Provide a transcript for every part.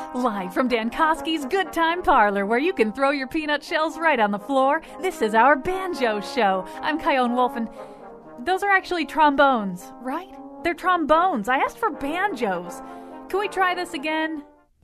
Live from Dan Koski's Good Time Parlor, where you can throw your peanut shells right on the floor, this is our banjo show. I'm Kyone Wolf, and those are actually trombones, right? They're trombones. I asked for banjos. Can we try this again?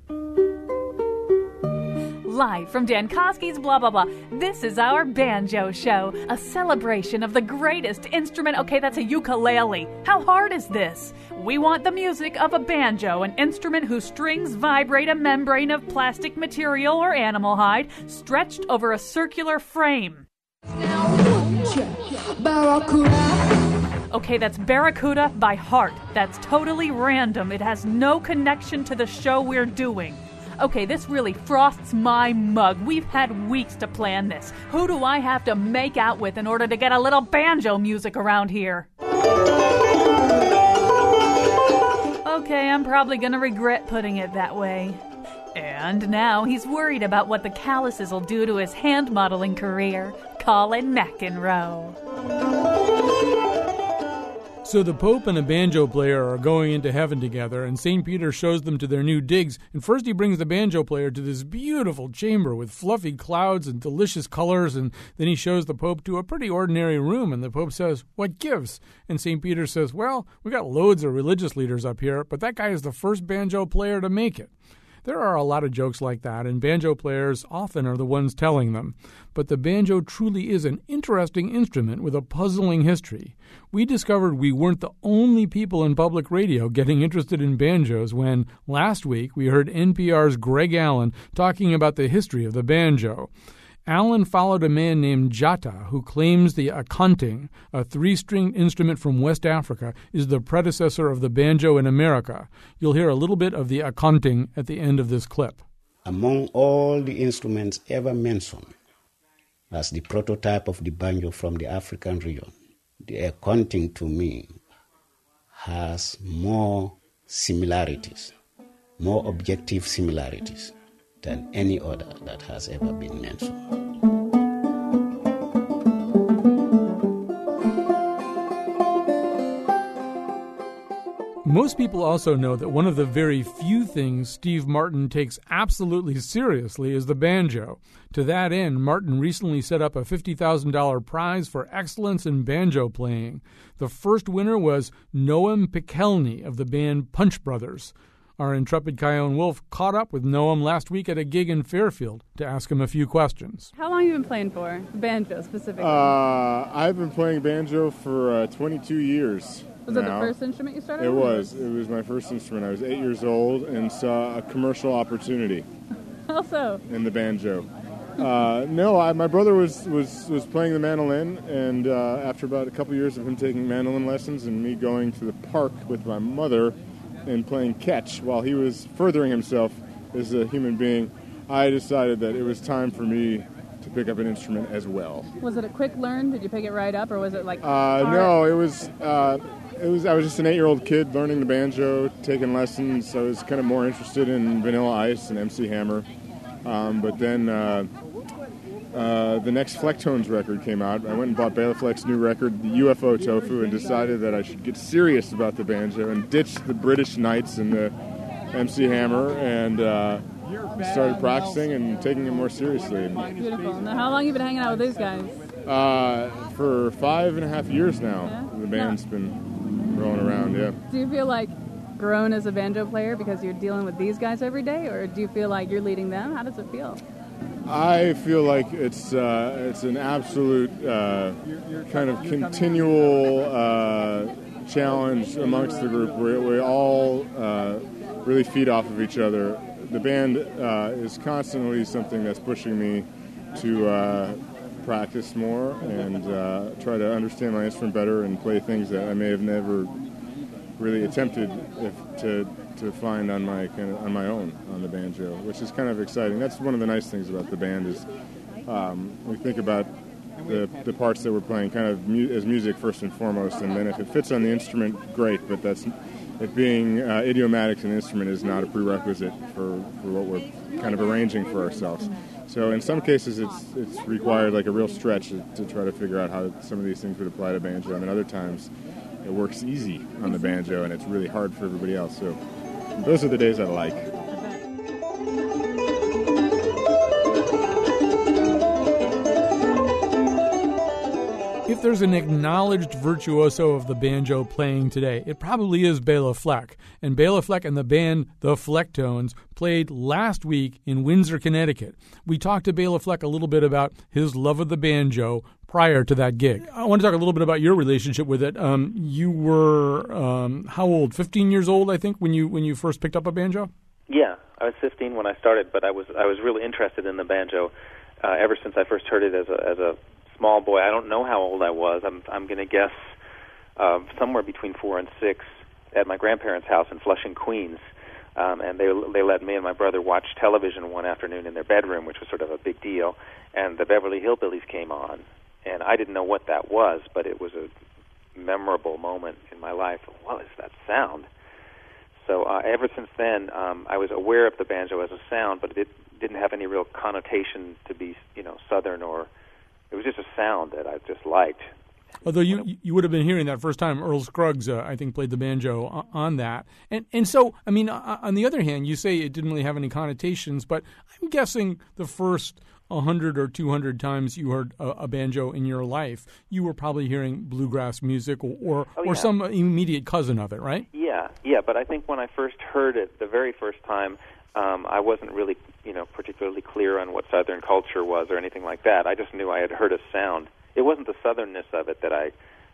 Live from Dan Koski's blah, blah, blah. This is our banjo show, a celebration of the greatest instrument. Okay, that's a ukulele. How hard is this? We want the music of a banjo, an instrument whose strings vibrate a membrane of plastic material or animal hide stretched over a circular frame. Okay, that's Barracuda by heart. That's totally random. It has no connection to the show we're doing. Okay, this really frosts my mug. We've had weeks to plan this. Who do I have to make out with in order to get a little banjo music around here? Okay, I'm probably gonna regret putting it that way. And now he's worried about what the calluses will do to his hand modeling career. Colin McEnroe. So the Pope and a banjo player are going into heaven together, and St. Peter shows them to their new digs. And first he brings the banjo player to this beautiful chamber with fluffy clouds and delicious colors, and then he shows the Pope to a pretty ordinary room, and the Pope says, "What gives?" And St. Peter says, "Well, we got loads of religious leaders up here, but that guy is the first banjo player to make it." There are a lot of jokes like that, and banjo players often are the ones telling them. But the banjo truly is an interesting instrument with a puzzling history. We discovered we weren't the only people in public radio getting interested in banjos when, last week, we heard NPR's Greg Allen talking about the history of the banjo. Allen followed a man named Jatta, who claims the akonting, a three-stringed instrument from West Africa, is the predecessor of the banjo in America. You'll hear a little bit of the akonting at the end of this clip. Among all the instruments ever mentioned as the prototype of the banjo from the African region, the akonting to me has more similarities, more objective similarities than any other that has ever been mentioned. Most people also know that one of the very few things Steve Martin takes absolutely seriously is the banjo. To that end, Martin recently set up a $50,000 prize for excellence in banjo playing. The first winner was Noam Pikelny of the band Punch Brothers. Our intrepid Kyone Wolf caught up with Noam last week at a gig in Fairfield to ask him a few questions. How long have you been playing for? Banjo, specifically? I've been playing banjo for 22 years. Was it the first instrument you started with? It was. It was my first instrument. I was 8 years old and saw a commercial opportunity. How so? In the banjo. My brother was playing the mandolin, and after about a couple years of him taking mandolin lessons and me going to the park with my mother and playing catch while he was furthering himself as a human being, I decided that it was time for me to pick up an instrument as well. Was it a quick learn? Did you pick it right up, or was it like No, it was. I was just an 8-year-old kid learning the banjo, taking lessons. I was kind of more interested in Vanilla Ice and MC Hammer. But then the next Flecktones record came out. I went and bought Bela Fleck's new record, the UFO Tofu, and decided that I should get serious about the banjo and ditch the British Knights and the MC Hammer and started practicing and taking it more seriously. Beautiful. Now, how long have you been hanging out with these guys? For 5.5 years now. Yeah? The band's been rolling around, yeah. Do you feel like grown as a banjo player because you're dealing with these guys every day, or do you feel like you're leading them? How does it feel? I feel like it's an absolute kind of continual challenge amongst the group where we all really feed off of each other. The band is constantly something that's pushing me to practice more and try to understand my instrument better and play things that I may have never really attempted to find on my own on the banjo, which is kind of exciting. That's one of the nice things about the band is we think about the parts that we're playing kind of as music first and foremost, and then if it fits on the instrument, great. But it being idiomatic to an instrument is not a prerequisite for what we're kind of arranging for ourselves. So in some cases, it's required like a real stretch to try to figure out how some of these things would apply to banjo, and other times it works easy on the banjo, and it's really hard for everybody else. So those are the days I like. if there's an acknowledged virtuoso of the banjo playing today, it probably is Bela Fleck. And Bela Fleck and the band The Flecktones played last week in Windsor, Connecticut. We talked to Bela Fleck a little bit about his love of the banjo prior to that gig. I want to talk a little bit about your relationship with it. You were, how old? 15 years old, I think, when you first picked up a banjo? Yeah, I was 15 when I started, but I was really interested in the banjo ever since I first heard it as a small boy. I don't know how old I was. I'm going to guess somewhere between 4 and 6 at my grandparents' house in Flushing, Queens. And they let me and my brother watch television one afternoon in their bedroom, which was sort of a big deal. And the Beverly Hillbillies came on, and I didn't know what that was, but it was a memorable moment in my life. What is that sound? So ever since then, I was aware of the banjo as a sound, but it didn't have any real connotation to be, Southern, or it was just a sound that I just liked. Although you would have been hearing that first time. Earl Scruggs, I think, played the banjo on that. And so, I mean, on the other hand, you say it didn't really have any connotations, but I'm guessing the first 100 or 200 times you heard a banjo in your life, you were probably hearing bluegrass music or some immediate cousin of it, right? Yeah, but I think when I first heard it the very first time, I wasn't really, particularly clear on what Southern culture was or anything like that. I just knew I had heard a sound. It wasn't the Southernness of it that I,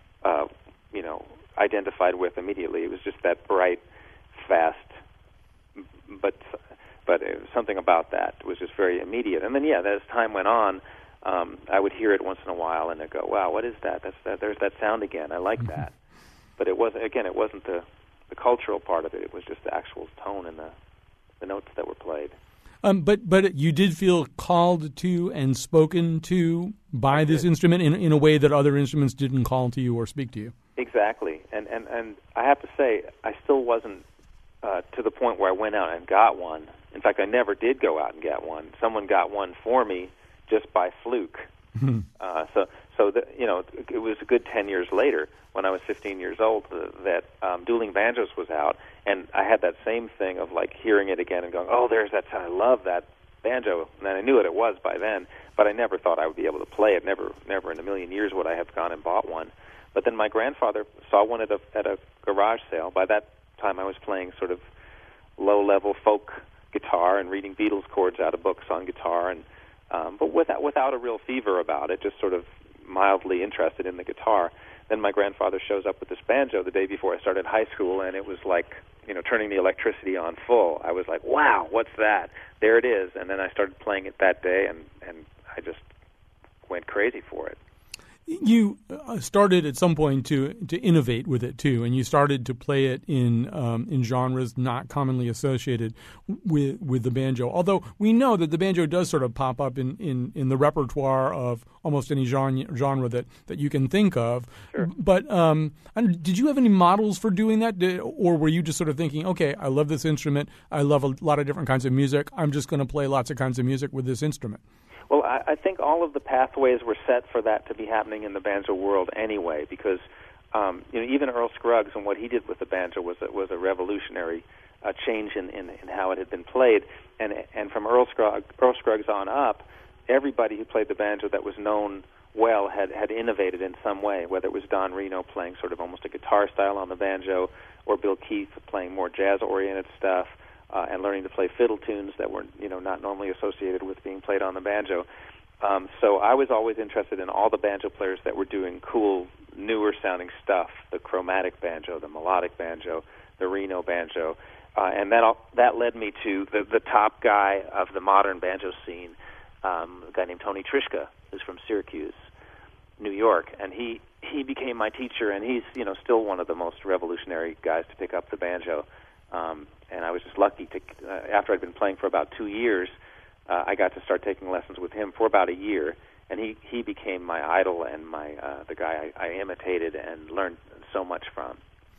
identified with immediately. It was just that bright, fast, but it was something about that. It was just very immediate. And then, as time went on, I would hear it once in a while, and I'd go, "Wow, what is that? There's that sound again. I like that." But it wasn't the cultural part of it. It was just the actual tone and the notes that were played. But you did feel called to and spoken to by this instrument in a way that other instruments didn't call to you or speak to you. Exactly, and I have to say, I still wasn't to the point where I went out and got one. In fact, I never did go out and get one. Someone got one for me just by fluke. It was a good 10 years later, when I was 15 years old, that Dueling Banjos was out, and I had that same thing of like hearing it again and going, "Oh, there's that sound. I love that banjo." And I knew what it was by then, but I never thought I would be able to play it. Never in a million years would I have gone and bought one. But then my grandfather saw one at a garage sale. By that time, I was playing sort of low-level folk guitar and reading Beatles chords out of books on guitar, and but without a real fever about it, just sort of mildly interested in the guitar. Then my grandfather shows up with this banjo the day before I started high school, and it was like, turning the electricity on full. I was like, "Wow, what's that?" There it is. And then I started playing it that day, and I just went crazy for it. You started at some point to innovate with it too, and you started to play it in genres not commonly associated with the banjo. Although we know that the banjo does sort of pop up in the repertoire of almost any genre that you can think of. Sure. But did you have any models for doing that, or were you just sort of thinking, okay, I love this instrument, I love a lot of different kinds of music, I'm just going to play lots of kinds of music with this instrument? Well, I think all of the pathways were set for that to be happening in the banjo world anyway, because even Earl Scruggs and what he did with the banjo was a revolutionary change in how it had been played, and from Earl Scruggs on up, everybody who played the banjo that was known well had innovated in some way, whether it was Don Reno playing sort of almost a guitar style on the banjo, or Bill Keith playing more jazz-oriented stuff, and learning to play fiddle tunes that were, not normally associated with being played on the banjo. So I was always interested in all the banjo players that were doing cool, newer-sounding stuff, the chromatic banjo, the melodic banjo, the Reno banjo, and that led me to the top guy of the modern banjo scene, a guy named Tony Trischka, who's from Syracuse, New York, and he became my teacher, and he's, still one of the most revolutionary guys to pick up the banjo. And I was just lucky to, after I'd been playing for about 2 years, I got to start taking lessons with him for about a year, and he became my idol and the guy I imitated and learned so much from.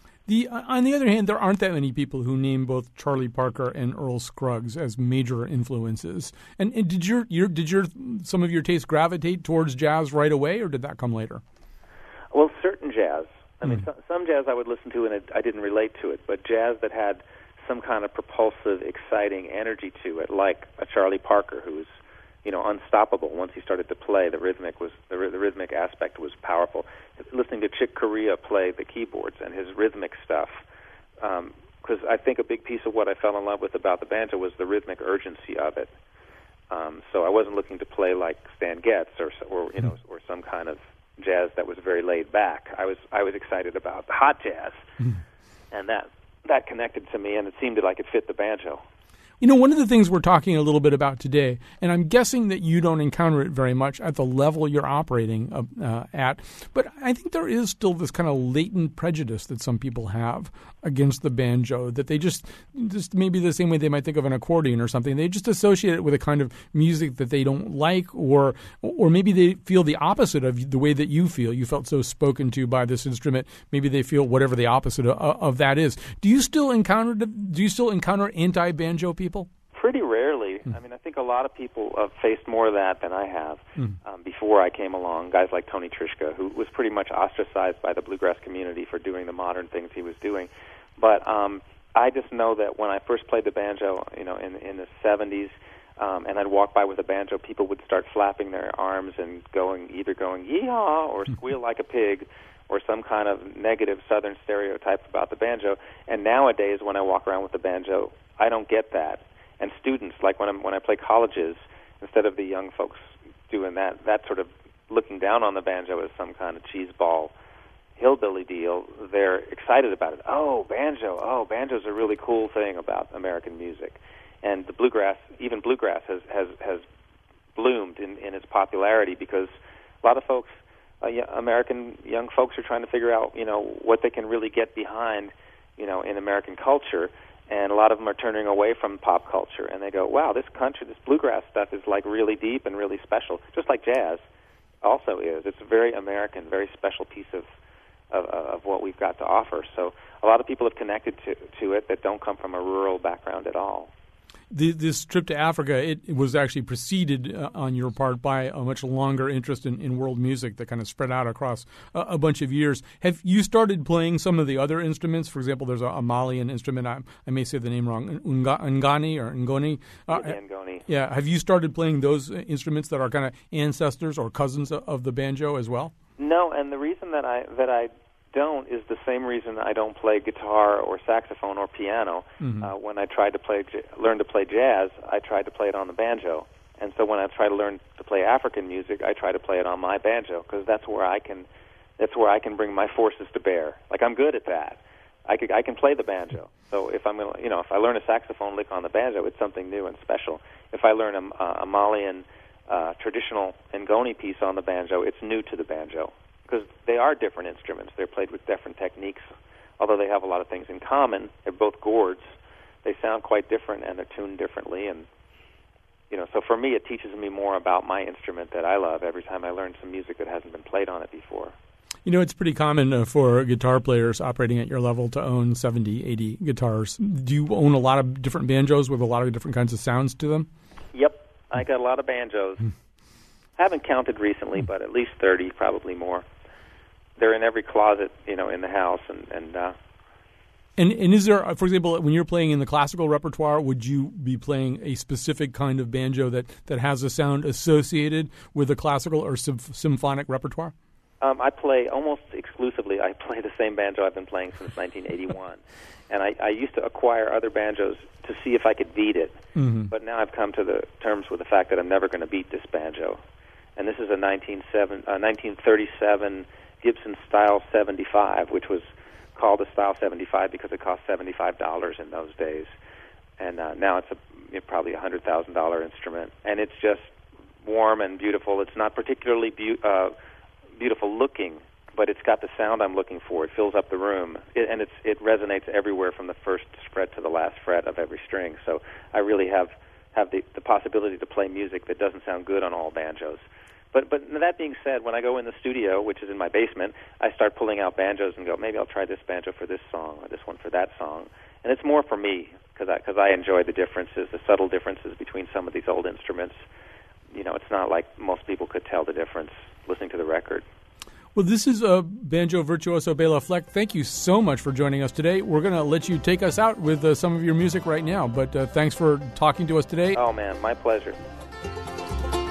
On the other hand, there aren't that many people who name both Charlie Parker and Earl Scruggs as major influences. And did some of your taste gravitate towards jazz right away, or did that come later? Well, certain jazz. I mean, some jazz I would listen to and I didn't relate to it, but jazz that had some kind of propulsive, exciting energy to it, like a Charlie Parker, who's unstoppable. Once he started to play, the rhythmic aspect was powerful. Listening to Chick Corea play the keyboards and his rhythmic stuff, because I think a big piece of what I fell in love with about the banjo was the rhythmic urgency of it. So I wasn't looking to play like Stan Getz or some kind of jazz that was very laid back. I was excited about the hot jazz, and that connected to me, and it seemed like it fit the banjo. One of the things we're talking a little bit about today, and I'm guessing that you don't encounter it very much at the level you're operating at, but I think there is still this kind of latent prejudice that some people have against the banjo, that they just maybe the same way they might think of an accordion or something, they just associate it with a kind of music that they don't like, or maybe they feel the opposite of the way that you feel. You felt so spoken to by this instrument. Maybe they feel whatever the opposite of that is. Do you still encounter anti-banjo people? Pretty rarely. I mean, I think a lot of people have faced more of that than I have before I came along. Guys like Tony Trischka, who was pretty much ostracized by the bluegrass community for doing the modern things he was doing. But I just know that when I first played the banjo, in the 70s, and I'd walk by with a banjo, people would start flapping their arms and either going yee-haw or squeal like a pig, or some kind of negative Southern stereotype about the banjo. And nowadays, when I walk around with the banjo, I don't get that. And students, like when I play colleges, instead of the young folks doing that sort of looking down on the banjo as some kind of cheeseball hillbilly deal, they're excited about it. Oh, banjo's a really cool thing about American music. And the bluegrass, even bluegrass, has bloomed in its popularity because a lot of folks, American young folks, are trying to figure out, what they can really get behind, in American culture. And a lot of them are turning away from pop culture, and they go, wow, this bluegrass stuff is like really deep and really special, just like jazz also is. It's a very American, very special piece of what we've got to offer. So a lot of people have connected to it that don't come from a rural background at all. This trip to Africa, it was actually preceded on your part by a much longer interest in world music that kind of spread out across a bunch of years. Have you started playing some of the other instruments? For example, there's a Malian instrument, I may say the name wrong, Ngani or Ngoni. Ngoni. Yeah. Have you started playing those instruments that are kind of ancestors or cousins of the banjo as well? No, and the reason that I don't is the same reason I don't play guitar or saxophone or piano. When I tried to learn to play jazz, I tried to play it on the banjo, and so when I try to learn to play African music, I try to play it on my banjo because that's where I can bring my forces to bear. Like, I'm good at that. I can play the banjo. So if I'm gonna, if I learn a saxophone lick on the banjo, it's something new and special. If I learn a Malian traditional Ngoni piece on the banjo, it's new to the banjo. Because they are different instruments. They're played with different techniques. Although they have a lot of things in common, they're both gourds. They sound quite different, and they're tuned differently. And, so for me, it teaches me more about my instrument that I love every time I learn some music that hasn't been played on it before. It's pretty common for guitar players operating at your level to own 70, 80 guitars. Do you own a lot of different banjos with a lot of different kinds of sounds to them? Yep. I got a lot of banjos. Haven't counted recently, but at least 30, probably more. They're in every closet, in the house, And is there, for example, when you're playing in the classical repertoire, would you be playing a specific kind of banjo that has a sound associated with the classical or symphonic repertoire? I play almost exclusively. I play the same banjo I've been playing since 1981, and I used to acquire other banjos to see if I could beat it. But now I've come to the terms with the fact that I'm never going to beat this banjo. And this is a 1937 Gibson Style 75, which was called a Style 75 because it cost $75 in those days. And now it's probably a $100,000 instrument. And it's just warm and beautiful. It's not particularly beautiful looking, but it's got the sound I'm looking for. It fills up the room, and it resonates everywhere from the first fret to the last fret of every string. So I really have the possibility to play music that doesn't sound good on all banjos. But that being said, when I go in the studio, which is in my basement, I start pulling out banjos and go, maybe I'll try this banjo for this song or this one for that song. And it's more for me because I enjoy the differences, the subtle differences between some of these old instruments. It's not like most people could tell the difference listening to the record. Well, this is banjo virtuoso Bela Fleck. Thank you so much for joining us today. We're going to let you take us out with some of your music right now, but thanks for talking to us today. Oh, man, my pleasure.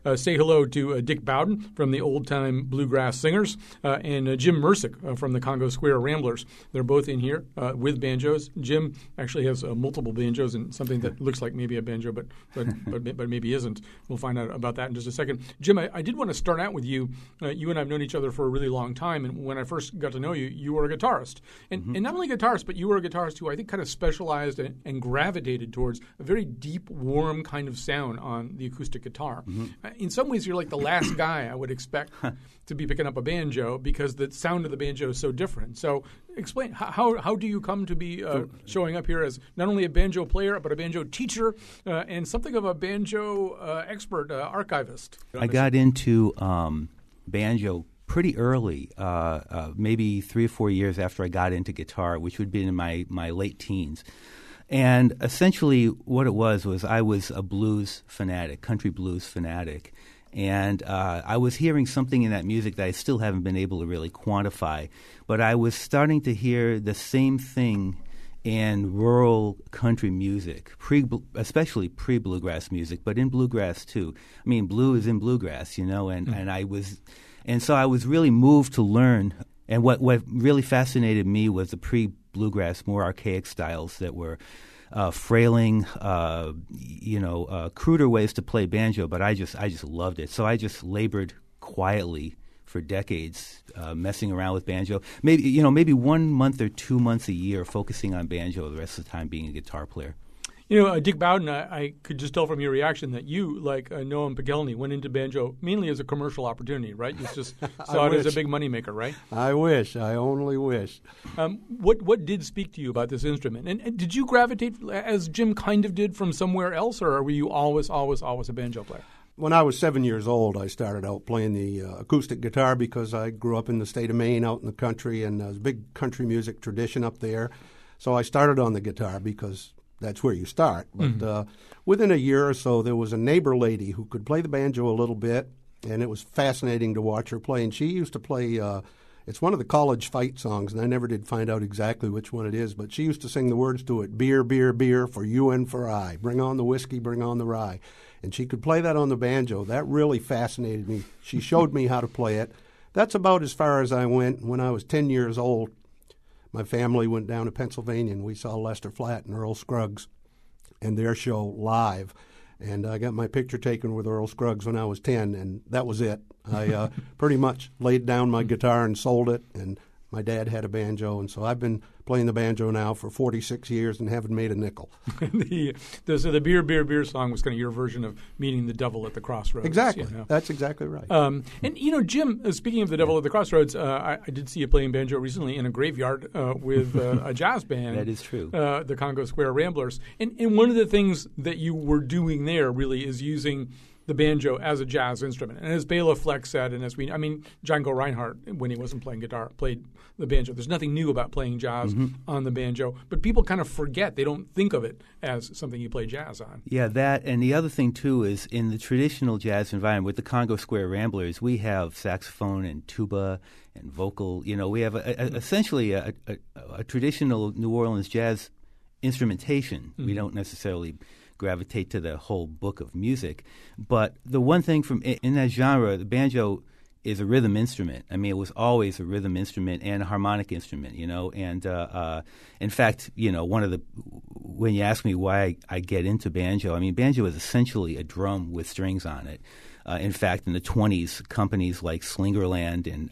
say hello to Dick Bowden from the Old Time Bluegrass Singers and Jim Mersick from the Congo Square Ramblers. They're both in here with banjos. Jim actually has multiple banjos and something that looks like maybe a banjo, but maybe isn't. We'll find out about that in just a second. Jim, I did want to start out with you. You and I have known each other for a really long time, and when I first got to know you, you were a guitarist. And not only a guitarist, but you were a guitarist who I think kind of specialized and gravitated towards a very deep, warm kind of sound on the acoustic guitar. In some ways, you're like the last guy I would expect to be picking up a banjo because the sound of the banjo is so different. So explain, how do you come to be showing up here as not only a banjo player, but a banjo teacher and something of a banjo expert, archivist? I got into banjo pretty early, maybe 3 or 4 years after I got into guitar, which would be in my late teens. And essentially what it was I was a blues fanatic, country blues fanatic. And I was hearing something in that music that I still haven't been able to really quantify. But I was starting to hear the same thing in rural country music, especially pre-bluegrass music, but in bluegrass too. I mean, blue is in bluegrass, and so I was really moved to learn. And what really fascinated me was the pre-bluegrass, more archaic styles that were frailing, cruder ways to play banjo. But I just loved it. So I just labored quietly for decades, messing around with banjo. Maybe 1 month or 2 months a year focusing on banjo. The rest of the time being a guitar player. Dick Bowden, I could just tell from your reaction that you, like Noam Pikelny, went into banjo mainly as a commercial opportunity, right? You just saw it as a big moneymaker, right? I wish. I only wish. What did speak to you about this instrument? And did you gravitate, as Jim kind of did, from somewhere else, or were you always a banjo player? When I was 7 years old, I started out playing the acoustic guitar because I grew up in the state of Maine, out in the country, and there's a big country music tradition up there. So I started on the guitar because that's where you start. But within a year or so, there was a neighbor lady who could play the banjo a little bit, and it was fascinating to watch her play. And she used to play, it's one of the college fight songs, and I never did find out exactly which one it is, but she used to sing the words to it, beer, beer, beer, for you and for I. Bring on the whiskey, bring on the rye. And she could play that on the banjo. That really fascinated me. She showed me how to play it. That's about as far as I went. When I was 10 years old, my family went down to Pennsylvania, and we saw Lester Flatt and Earl Scruggs and their show live. And I got my picture taken with Earl Scruggs when I was 10, and that was it. I pretty much laid down my guitar and sold it, and my dad had a banjo, and so I've been playing the banjo now for 46 years and haven't made a nickel. the Beer, Beer, Beer song was kind of your version of meeting the devil at the crossroads. Exactly. That's exactly right. And, Jim, speaking of the devil at the crossroads, I did see you playing banjo recently in a graveyard with a jazz band. That is true. The Congo Square Ramblers. And one of the things that you were doing there really is using the banjo as a jazz instrument. And as Bela Fleck said, and Django Reinhardt, when he wasn't playing guitar, played the banjo. There's nothing new about playing jazz on the banjo, but people kind of forget. They don't think of it as something you play jazz on. Yeah, that, and the other thing, too, is in the traditional jazz environment, with the Congo Square Ramblers, we have saxophone and tuba and vocal. We have essentially a traditional New Orleans jazz instrumentation. We don't necessarily gravitate to the whole book of music. But the one thing in that genre, the banjo is a rhythm instrument. I mean, it was always a rhythm instrument and a harmonic instrument, And in fact, when you ask me why I get into banjo, I mean, banjo is essentially a drum with strings on it. In fact, in the 1920s, companies like Slingerland and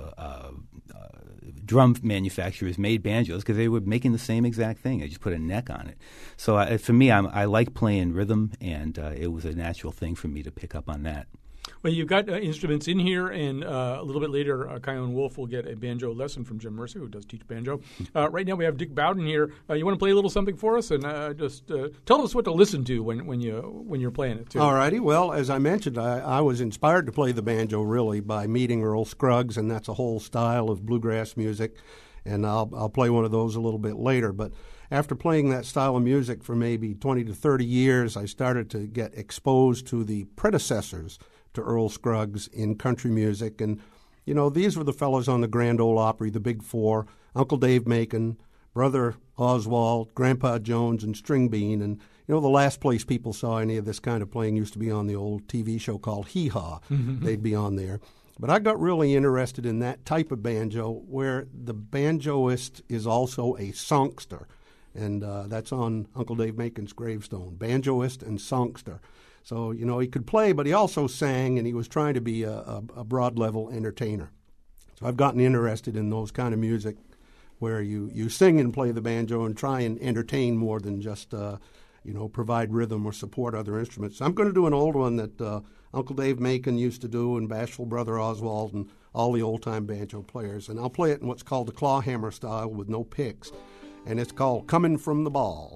drum manufacturers made banjos because they were making the same exact thing. They just put a neck on it. So for me, I like playing rhythm, and it was a natural thing for me to pick up on that. Well, you've got instruments in here, and a little bit later, Kylan Wolf will get a banjo lesson from Jim Mercer, who does teach banjo. Right now, we have Dick Bowden here. You want to play a little something for us, and just tell us what to listen to when you're playing it, too. All righty. Well, as I mentioned, I was inspired to play the banjo, really, by meeting Earl Scruggs, and that's a whole style of bluegrass music, and I'll play one of those a little bit later. But after playing that style of music for maybe 20 to 30 years, I started to get exposed to the predecessors to Earl Scruggs in country music. And, these were the fellows on the Grand Ole Opry, the Big Four, Uncle Dave Macon, Brother Oswald, Grandpa Jones, and String Bean. And the last place people saw any of this kind of playing used to be on the old TV show called Hee Haw. They'd be on there. But I got really interested in that type of banjo where the banjoist is also a songster. And that's on Uncle Dave Macon's gravestone, banjoist and songster. So, he could play, but he also sang, and he was trying to be a broad-level entertainer. So I've gotten interested in those kind of music where you sing and play the banjo and try and entertain more than just, provide rhythm or support other instruments. So I'm going to do an old one that Uncle Dave Macon used to do, and Bashful Brother Oswald and all the old-time banjo players. And I'll play it in what's called the clawhammer style with no picks. And it's called Coming from the Ball.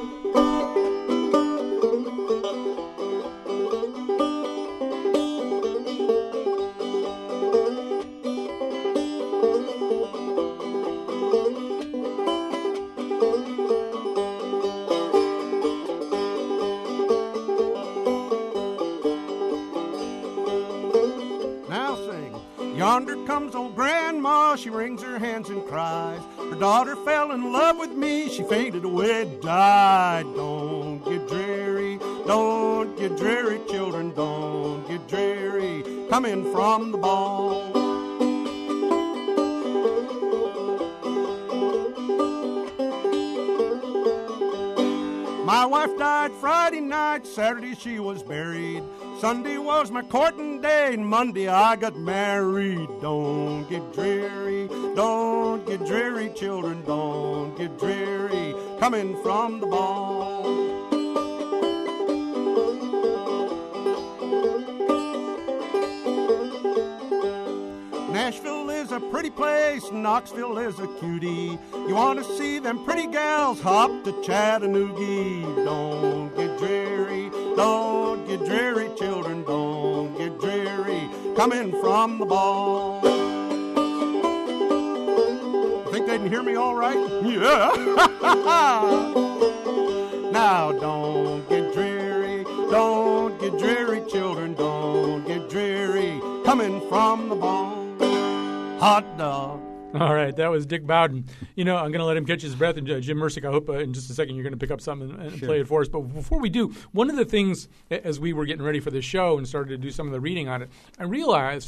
Yonder comes old Grandma, she wrings her hands and cries. Her daughter fell in love with me, she fainted away, died. Don't get dreary, children, don't get dreary, coming from the ball. My wife died Friday night, Saturday she was buried. Sunday was my courting day, and Monday I got married. Don't get dreary, children, don't get dreary, coming from the ball. Nashville is a pretty place, Knoxville is a cutie. You want to see them pretty gals, hop to Chattanooga. Don't get dreary, children, don't get dreary, coming from the ball. Think they can hear me all right? Yeah. Now don't get dreary, children, don't get dreary, coming from the ball. Hot dog. All right, that was Dick Bowden. I'm going to let him catch his breath. And Jim Mersick, I hope in just a second you're going to pick up something and play it for us. But before we do, one of the things, as we were getting ready for the show and started to do some of the reading on it, I realized,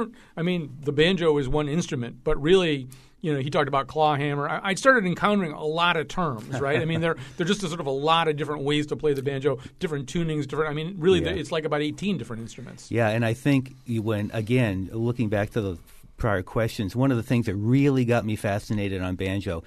the banjo is one instrument, but really, he talked about clawhammer. I started encountering a lot of terms, right? They're just a sort of a lot of different ways to play the banjo, different tunings, it's like about 18 different instruments. Yeah, and I think when, again, looking back to the prior questions, one of the things that really got me fascinated on banjo,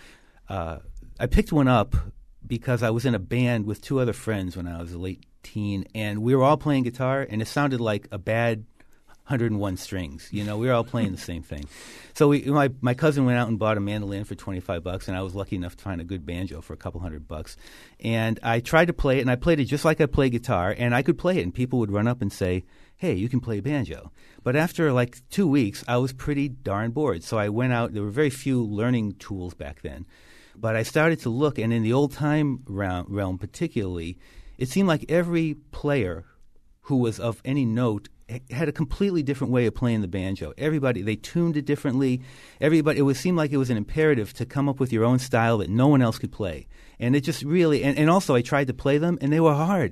I picked one up because I was in a band with two other friends when I was a late teen, and we were all playing guitar, and it sounded like a bad 101 strings. We were all playing the same thing. So my cousin went out and bought a mandolin for $25, and I was lucky enough to find a good banjo for a couple $100. And I tried to play it, and I played it just like I play guitar, and I could play it, and people would run up and say, hey, you can play banjo. But after 2 weeks, I was pretty darn bored. So I went out. There were very few learning tools back then. But I started to look, and in the old-time realm particularly, it seemed like every player who was of any note had a completely different way of playing the banjo. Everybody, they tuned it differently. It seemed like it was an imperative to come up with your own style that no one else could play. And it just really, and also I tried to play them, and they were hard.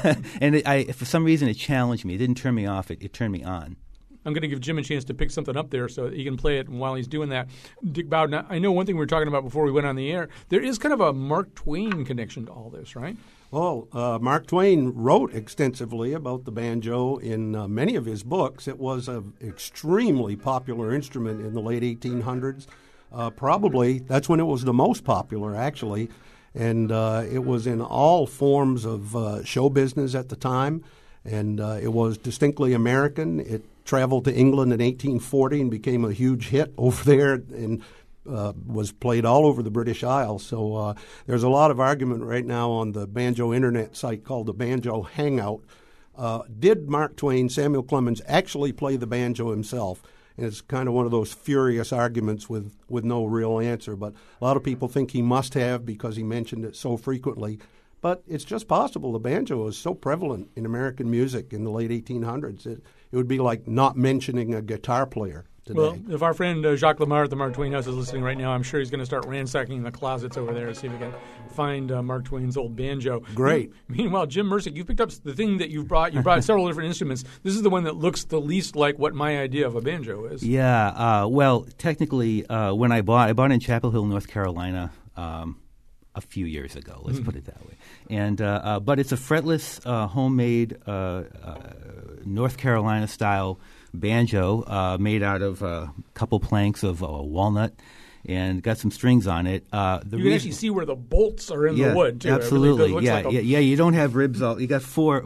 And for some reason, it challenged me. It didn't turn me off. It turned me on. I'm going to give Jim a chance to pick something up there so he can play it. And while he's doing that, Dick Bowden, I know one thing we were talking about before we went on the air. There is kind of a Mark Twain connection to all this, right? Well, Mark Twain wrote extensively about the banjo in many of his books. It was an extremely popular instrument in the late 1800s. Probably that's when it was the most popular, actually. And it was in all forms of show business at the time. And it was distinctly American. It traveled to England in 1840 and became a huge hit over there and was played all over the British Isles. So there's a lot of argument right now on the banjo internet site called the Banjo Hangout. Did Mark Twain, Samuel Clemens, actually play the banjo himself? And it's kind of one of those furious arguments with no real answer. But a lot of people think he must have because he mentioned it so frequently. But it's just possible. The banjo was so prevalent in American music in the late 1800s. It would be like not mentioning a guitar player. today. Well, if our friend Jacques Lamar at the Mark Twain House is listening right now, I'm sure he's going to start ransacking the closets over there to see if we can find Mark Twain's old banjo. Great. Meanwhile, Jim Mersick, you've picked up the thing that you've brought. You brought several different instruments. This is the one that looks the least like what my idea of a banjo is. Yeah. Well, technically, when I bought in Chapel Hill, North Carolina, a few years ago. Let's put it that way. And but it's a fretless, homemade North Carolina style banjo made out of a couple planks of walnut and got some strings on it. You can actually see where the bolts are in the wood, too. Absolutely. Really Yeah, like yeah. You don't have ribs. You got four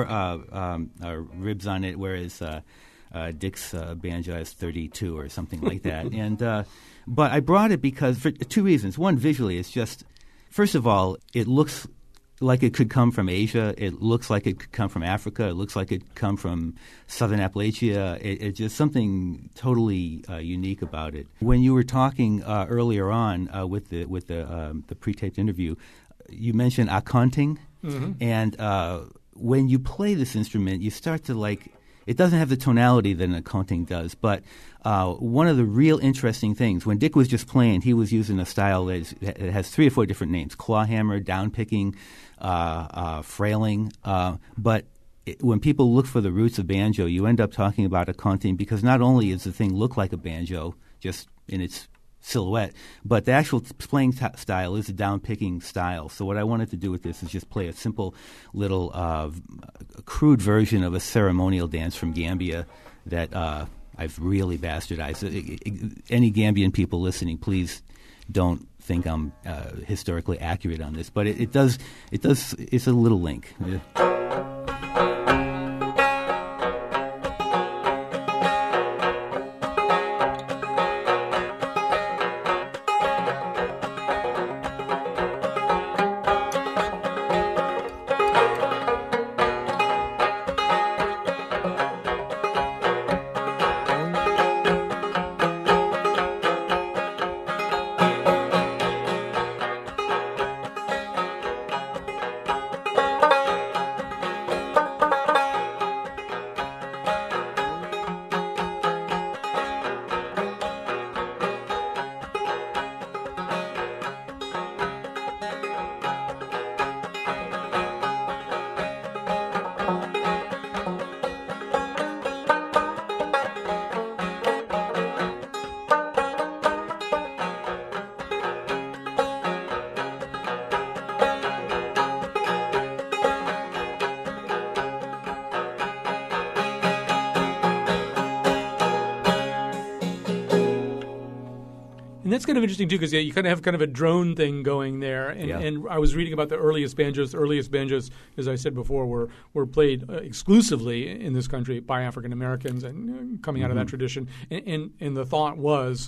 ribs on it, whereas Dick's banjo has 32 or something like that. And but I brought it because for two reasons. One, visually, it's just, first of all, it looks like it could come from Asia. It looks like it could come from Africa. It looks like it could come from Southern Appalachia. It's just something totally unique about it. When you were talking earlier on with the pre-taped interview, you mentioned accounting, and when you play this instrument, you start to like. It doesn't have the tonality that an accounting does, but one of the real interesting things, when Dick was just playing, he was using a style that has 3 or 4 different names: clawhammer, downpicking, frailing. But when people look for the roots of banjo, you end up talking about accounting because not only does the thing look like a banjo, just in its silhouette, but the actual playing style is a down-picking style. So what I wanted to do with this is just play a simple little crude version of a ceremonial dance from Gambia that I've really bastardized. Any Gambian people listening, please don't think I'm historically accurate on this, but it does. It's a little link. And that's kind of interesting, too, because you kind of have kind of a drone thing going there. And I was reading about the earliest banjos. The earliest banjos, as I said before, were played exclusively in this country by African Americans and coming out of that tradition. And the thought was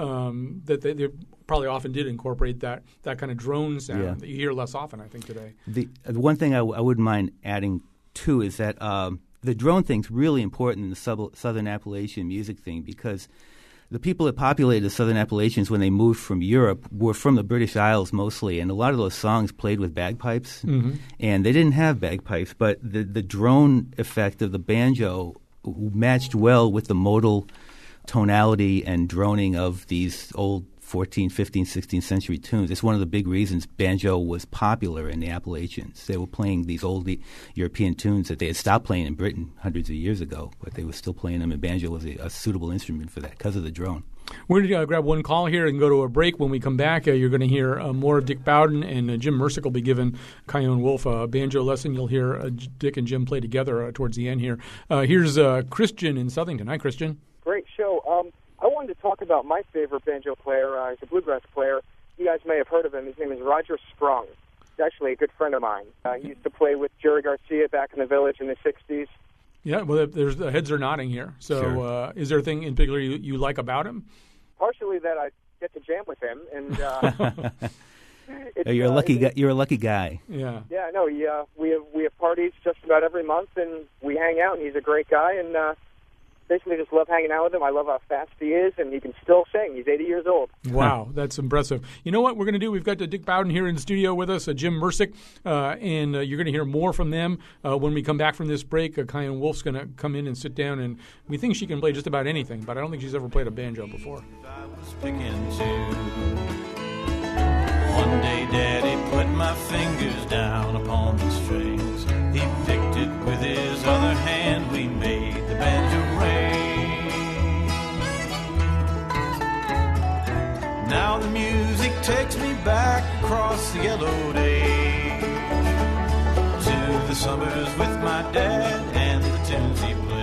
that they probably often did incorporate that kind of drone sound that you hear less often, I think, today. The one thing I wouldn't mind adding, too, is that the drone thing's really important in the Southern Appalachian music thing because the people that populated the Southern Appalachians when they moved from Europe were from the British Isles mostly, and a lot of those songs played with bagpipes, and they didn't have bagpipes, but the drone effect of the banjo matched well with the modal tonality and droning of these old 14th, 15th, 16th century tunes. It's one of the big reasons banjo was popular in the Appalachians. They were playing these old European tunes that they had stopped playing in Britain hundreds of years ago, but they were still playing them, and banjo was a suitable instrument for that because of the drone. We're going to grab one call here and go to a break. When we come back, you're going to hear more of Dick Bowden, and Jim Mersick will be giving Kyone Wolf a banjo lesson. You'll hear Dick and Jim play together towards the end here. Here's Christian in Southington. Hi, Christian. Great show. I wanted to talk about my favorite banjo player. He's a bluegrass player. You guys may have heard of him. His name is Roger Sprung. He's actually a good friend of mine. He used to play with Jerry Garcia back in the Village in the 60s. Yeah, well, the heads are nodding here. So Sure. Is there a thing in particular you like about him? Partially that I get to jam with him. And You're a lucky guy. You're a lucky guy. Yeah. Yeah, no, we have parties just about every month, and we hang out, and he's a great guy. And basically just love hanging out with him. I love how fast he is, and he can still sing. He's 80 years old. Wow, that's impressive. You know what we're going to do? We've got Dick Bowden here in the studio with us, Jim Mersick, and you're going to hear more from them when we come back from this break. Kian Wolf's going to come in and sit down, and we think she can play just about anything, but I don't think she's ever played a banjo before. I was picking too. One day Daddy put my fingers down upon the strings. He picked it with his other hand. We made the banjo ring. Now the music takes me back across the yellow days to the summers with my dad and the tunes he played.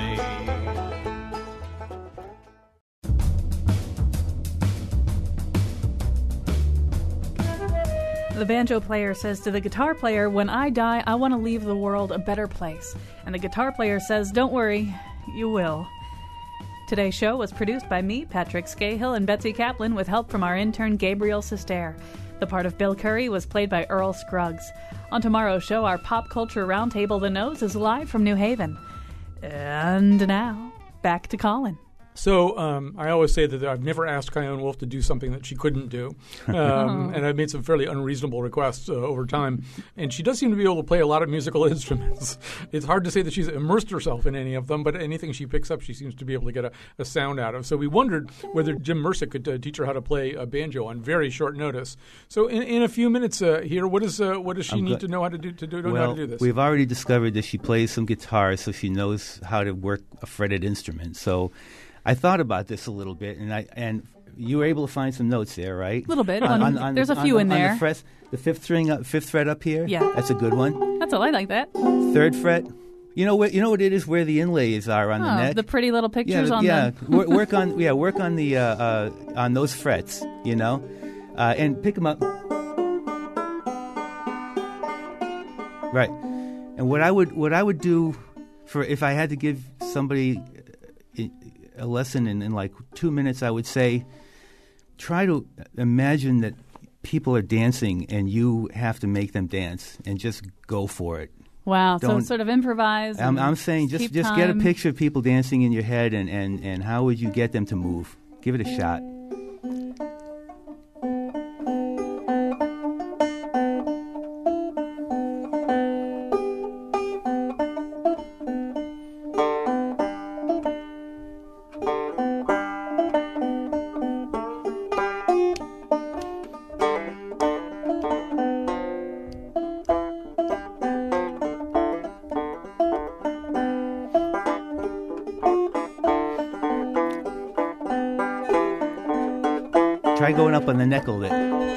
The banjo player says to the guitar player, when I die, I want to leave the world a better place. And the guitar player says, don't worry, you will. Today's show was produced by me, Patrick Scahill, and Betsy Kaplan, with help from our intern, Gabriel Sester. The part of Bill Curry was played by Earl Scruggs. On tomorrow's show, our pop culture roundtable, The Nose, is live from New Haven. And now, back to Colin. So I always say that I've never asked Kian Wolf to do something that she couldn't do, and I've made some fairly unreasonable requests over time. And she does seem to be able to play a lot of musical instruments. It's hard to say that she's immersed herself in any of them, but anything she picks up, she seems to be able to get a sound out of. So we wondered whether Jim Mersick could teach her how to play a banjo on very short notice. So in a few minutes here, what does she need to know how to do how to do this? We've already discovered that she plays some guitar, so she knows how to work a fretted instrument. So I thought about this a little bit, and you were able to find some notes there, right? A little bit. There's a few in there. The fifth fret up here. Yeah, that's a good one. That's all I like. That third fret. You know what it is where the inlays are on the neck. The pretty little pictures on them. work on the on those frets. And pick them up. Right. And what I would do for if I had to give somebody a lesson in like 2 minutes, I would say, try to imagine that people are dancing and you have to make them dance, and just go for it. Wow, so sort of improvise. I'm saying just get a picture of people dancing in your head, and how would you get them to move? Give it a shot. Try going up on the neck a little bit.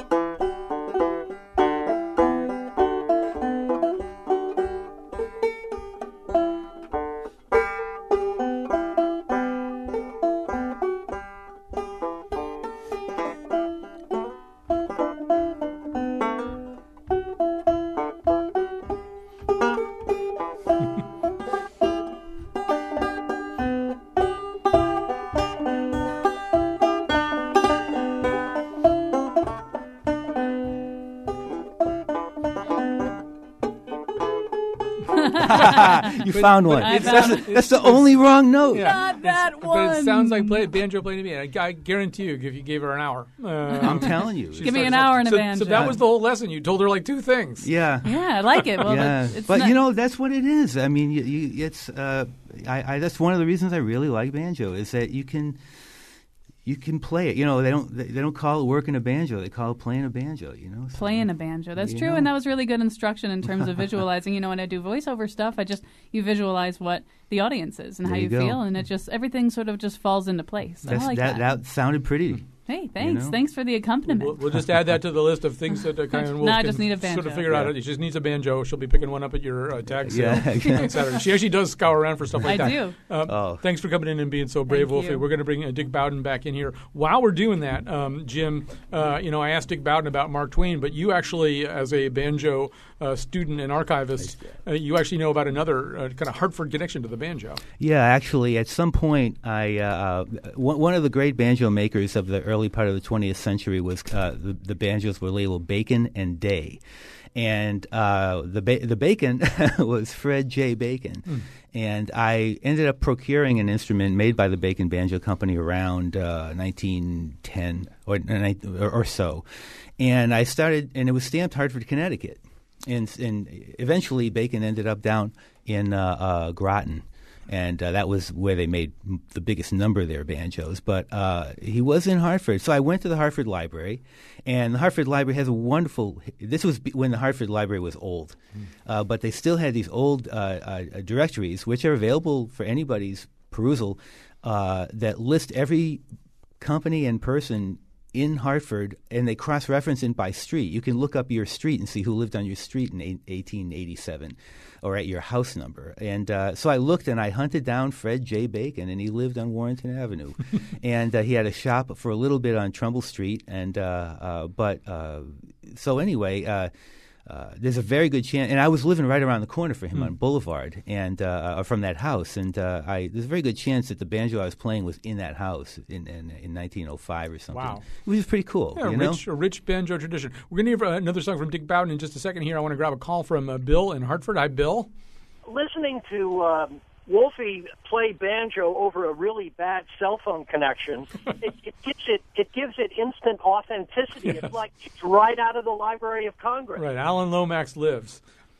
You found one. That's the only wrong note. Yeah. Not that one. But it sounds like banjo playing to me. I guarantee you, if you gave her an hour. I'm telling you. Give me an hour and a banjo. So that was the whole lesson. You told her like two things. Yeah. Yeah, I like it. Well, yeah. But that's what it is. I mean, it's that's one of the reasons I really like banjo, is that you can play it. They don't call it working a banjo. They call it playing a banjo. So, playing a banjo. That's true, and that was really good instruction in terms of visualizing. When I do voiceover stuff, you visualize what the audience is and how you feel, and everything sort of just falls into place. I like that. That sounded pretty. Hey, thanks. Thanks for the accompaniment. We'll just add that to the list of things that Kian Wolf I just need a banjo. Sort of figure out. She just needs a banjo. She'll be picking one up at your tag sale on Saturday. She actually does scour around for stuff like that. I do. Thanks for coming in and being so brave, Wolfie. We're going to bring Dick Bowden back in here. While we're doing that, Jim, I asked Dick Bowden about Mark Twain, but you actually, as a banjo student and archivist, you actually know about another kind of Hartford connection to the banjo. Yeah, actually, at some point, one of the great banjo makers of the early part of the 20th century was the banjos were labeled Bacon and Day. And the Bacon was Fred J. Bacon. And I ended up procuring an instrument made by the Bacon Banjo Company around 1910 or so. And I started, and it was stamped Hartford, Connecticut. And eventually Bacon ended up down in Groton. And that was where they made the biggest number of their banjos. But he was in Hartford. So I went to the Hartford Library, and the Hartford Library has a wonderful – this was when the Hartford Library was old. But they still had these old directories, which are available for anybody's perusal, that list every company and person in Hartford, and they cross-reference it by street. You can look up your street and see who lived on your street in 1887 or at your house number. And so I looked and I hunted down Fred J. Bacon, and he lived on Warrenton Avenue. And he had a shop for a little bit on Trumbull Street. And so anyway, there's a very good chance, and I was living right around the corner for him on Boulevard, and from that house, and there's a very good chance that the banjo I was playing was in that house in 1905 or something. Wow, which is pretty cool. Yeah, a rich banjo tradition. We're going to hear another song from Dick Bowden in just a second. Here, I want to grab a call from Bill in Hartford. Hi, Bill. Listening to Wolfie play banjo over a really bad cell phone connection, it gives it instant authenticity. Yes. It's like it's right out of the Library of Congress. Right, Alan Lomax lives.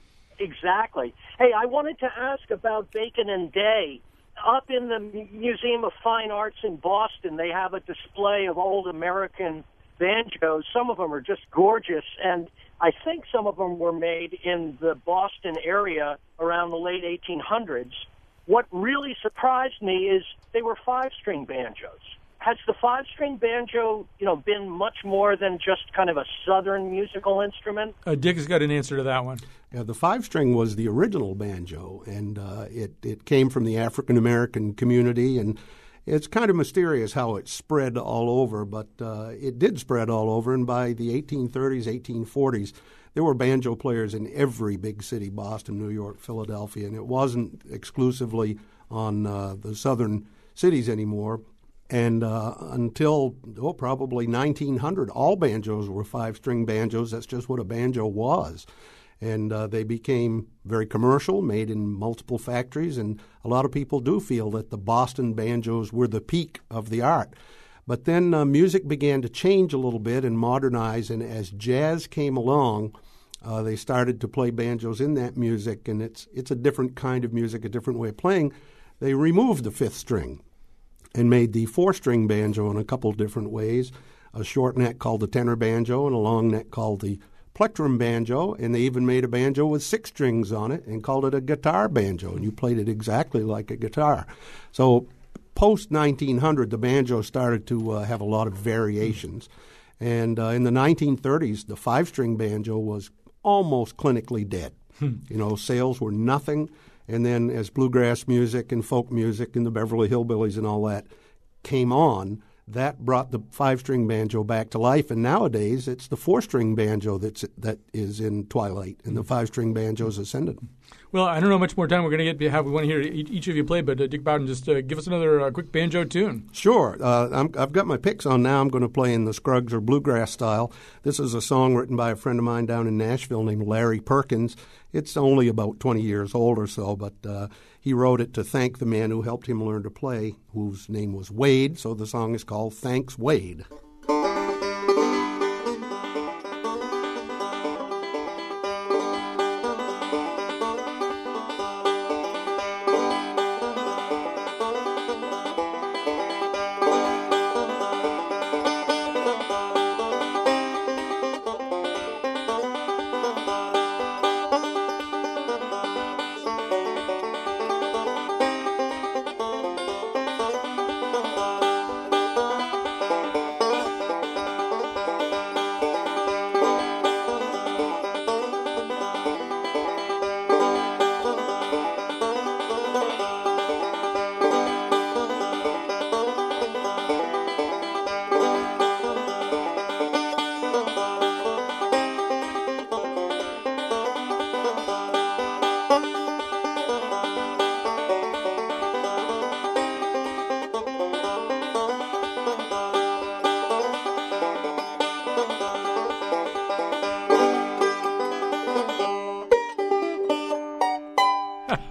Exactly. Hey, I wanted to ask about Bacon and Day. Up in the Museum of Fine Arts in Boston, they have a display of old American banjos. Some of them are just gorgeous, and I think some of them were made in the Boston area around the late 1800s. What really surprised me is they were five-string banjos. Has the five-string banjo, been much more than just kind of a southern musical instrument? Dick has got an answer to that one. Yeah, the five-string was the original banjo, and it came from the African-American community, and it's kind of mysterious how it spread all over, but it did spread all over, and by the 1830s, 1840s, there were banjo players in every big city, Boston, New York, Philadelphia, and it wasn't exclusively on the southern cities anymore. And until probably 1900, all banjos were five-string banjos. That's just what a banjo was. And they became very commercial, made in multiple factories, and a lot of people do feel that the Boston banjos were the peak of the art. But then music began to change a little bit and modernize, and as jazz came along, they started to play banjos in that music, and it's a different kind of music, a different way of playing. They removed the fifth string and made the four-string banjo in a couple different ways, a short neck called the tenor banjo and a long neck called the plectrum banjo, and they even made a banjo with six strings on it and called it a guitar banjo, and you played it exactly like a guitar. So post-1900, the banjo started to have a lot of variations. And in the 1930s, the five-string banjo was almost clinically dead. Sales were nothing. And then as bluegrass music and folk music and the Beverly Hillbillies and all that came on, that brought the five-string banjo back to life. And nowadays, it's the four-string banjo that is in twilight, and the five-string banjo is ascendant. Well, I don't know how much more time we're going to have. We want to hear each of you play, but Dick Bowden, just give us another quick banjo tune. Sure. I've got my picks on now. I'm going to play in the Scruggs or bluegrass style. This is a song written by a friend of mine down in Nashville named Larry Perkins. It's only about 20 years old or so, but he wrote it to thank the man who helped him learn to play, whose name was Wade, so the song is called Thanks, Wade.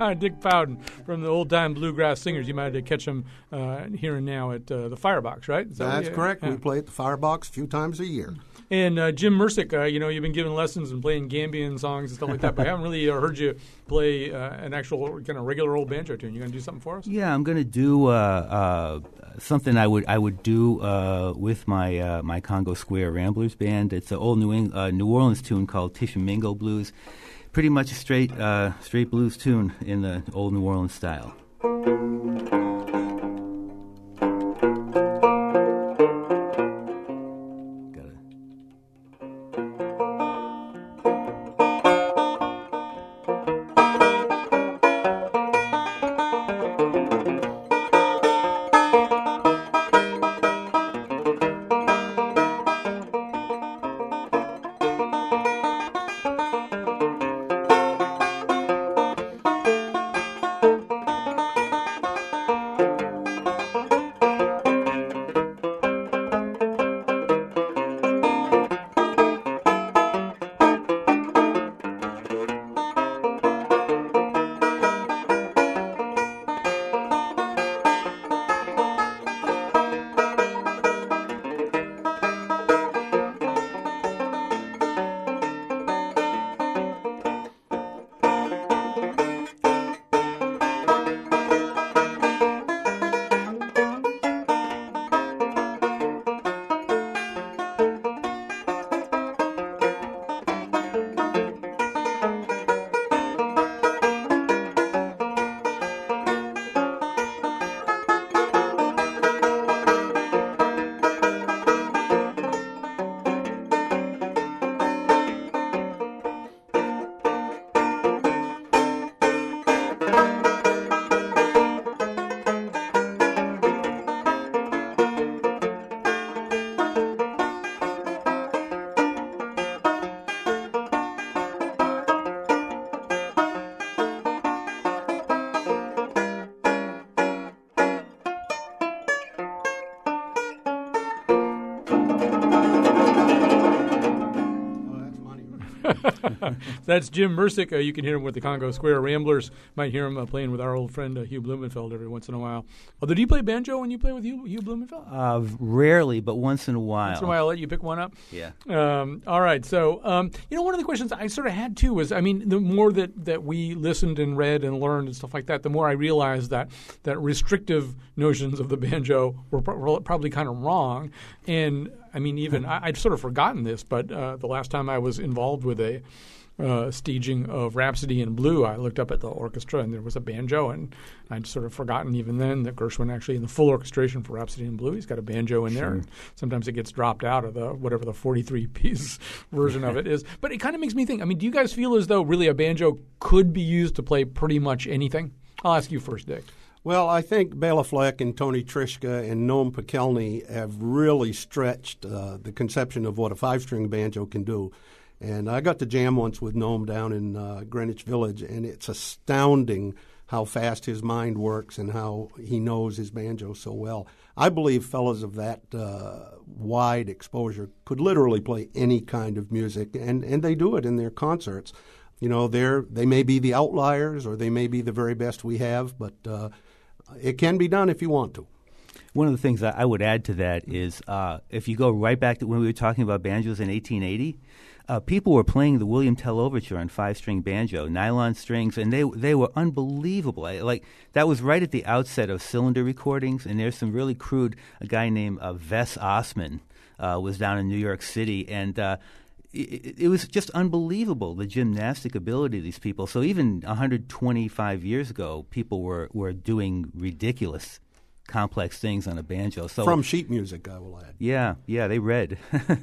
Dick Bowden from the old-time bluegrass singers. You might catch him here and now at the Firebox, right? That's correct. Yeah. We play at the Firebox a few times a year. And Jim Mersick, you've been giving lessons and playing Gambian songs and stuff like that, but I haven't really heard you play an actual kind of regular old banjo tune. You going to do something for us? Yeah, I'm going to do something I would do with my Congo Square Ramblers band. It's an old New Orleans tune called Tishomingo Blues. Pretty much a straight blues tune in the old New Orleans style. That's Jim Mersick. You can hear him with the Congo Square Ramblers. Might hear him playing with our old friend Hugh Blumenfeld every once in a while. Although, do you play banjo when you play with Hugh Blumenfeld? Rarely, but once in a while. Once in a while, I'll let you pick one up? Yeah. All right. So, one of the questions I sort of had, too, was, the more that we listened and read and learned and stuff like that, the more I realized that restrictive notions of the banjo were probably kind of wrong. And, I'd sort of forgotten this, but the last time I was involved with a staging of Rhapsody in Blue, I looked up at the orchestra and there was a banjo, and I'd sort of forgotten even then that Gershwin actually in the full orchestration for Rhapsody in Blue, he's got a banjo in there. And sometimes it gets dropped out of the 43-piece version of it is. But it kind of makes me think, do you guys feel as though really a banjo could be used to play pretty much anything? I'll ask you first, Dick. Well, I think Bela Fleck and Tony Trischka and Noam Pekelny have really stretched the conception of what a five-string banjo can do. And I got to jam once with Noam down in Greenwich Village, and it's astounding how fast his mind works and how he knows his banjo so well. I believe fellows of that wide exposure could literally play any kind of music, and they do it in their concerts. They may be the outliers or they may be the very best we have, but it can be done if you want to. One of the things I would add to that is if you go right back to when we were talking about banjos in 1880, people were playing the William Tell Overture on five-string banjo, nylon strings, and they were unbelievable. That was right at the outset of cylinder recordings, and there's some really crude. A guy named Wes Osman was down in New York City, and it was just unbelievable, the gymnastic ability of these people. So even 125 years ago, people were doing ridiculous, complex things on a banjo. So from sheet music, I will add. Yeah, they read.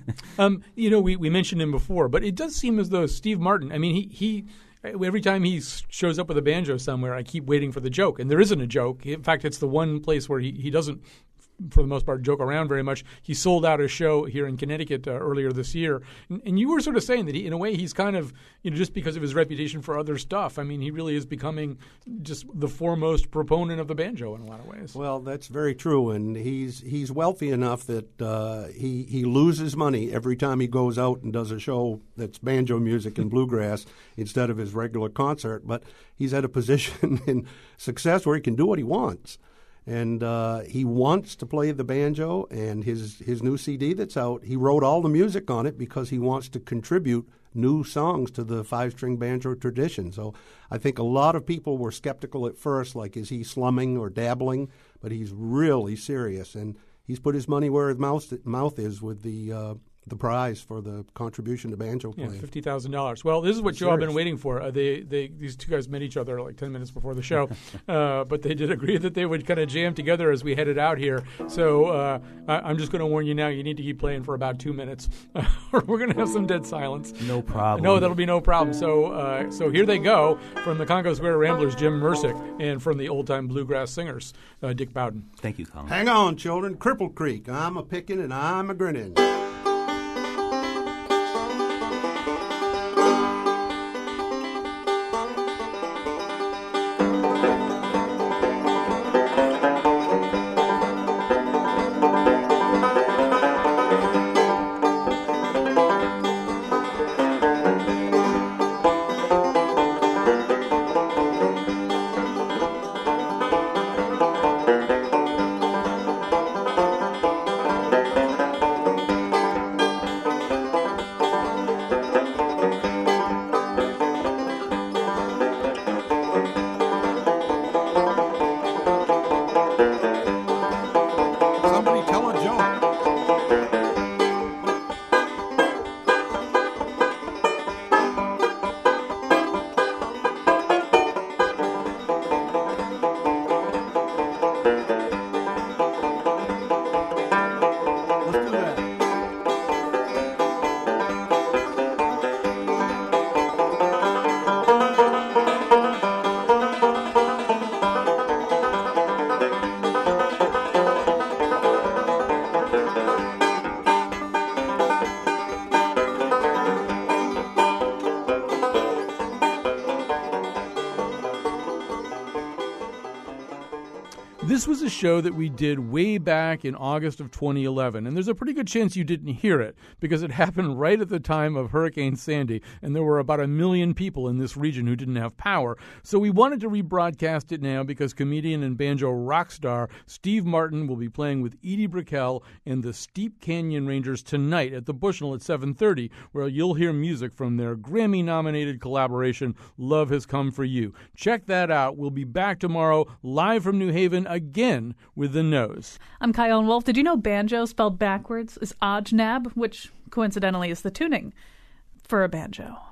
We mentioned him before, but it does seem as though Steve Martin, he every time he shows up with a banjo somewhere, I keep waiting for the joke, and there isn't a joke. In fact, it's the one place where he doesn't for the most part, joke around very much. He sold out a show here in Connecticut earlier this year. And you were sort of saying that, in a way, he's kind of, just because of his reputation for other stuff, I mean, he really is becoming just the foremost proponent of the banjo in a lot of ways. Well, that's very true. And he's wealthy enough that he loses money every time he goes out and does a show that's banjo music and bluegrass instead of his regular concert. But he's at a position in success where he can do what he wants. And he wants to play the banjo, and his new CD that's out, he wrote all the music on it because he wants to contribute new songs to the five-string banjo tradition. So I think a lot of people were skeptical at first, like, is he slumming or dabbling? But he's really serious, and he's put his money where his mouth is with the prize for the contribution to banjo playing. Yeah, $50,000. Well, this is what you all been waiting for. These two guys met each other like 10 minutes before the show, but they did agree that they would kind of jam together as we headed out here. So I'm just going to warn you now, you need to keep playing for about 2 minutes, or we're going to have some dead silence. No problem. No, that'll be no problem. So here they go from the Congo Square Ramblers, Jim Mersick, and from the Old Time Bluegrass Singers, Dick Bowden. Thank you, Colin. Hang on, children. Cripple Creek. I'm a pickin' and I'm a grinnin'. This was a show that we did way back in August of 2011, and there's a pretty good chance you didn't hear it because it happened right at the time of Hurricane Sandy, and there were about 1 million people in this region who didn't have power. So we wanted to rebroadcast it now because comedian and banjo rock star Steve Martin will be playing with Edie Brickell and the Steep Canyon Rangers tonight at the Bushnell at 7:30, where you'll hear music from their Grammy-nominated collaboration, Love Has Come For You. Check that out. We'll be back tomorrow live from New Haven again with The Nose. I'm Kyone Wolf. Did you know banjo spelled backwards is Ajnab, which coincidentally is the tuning for a banjo?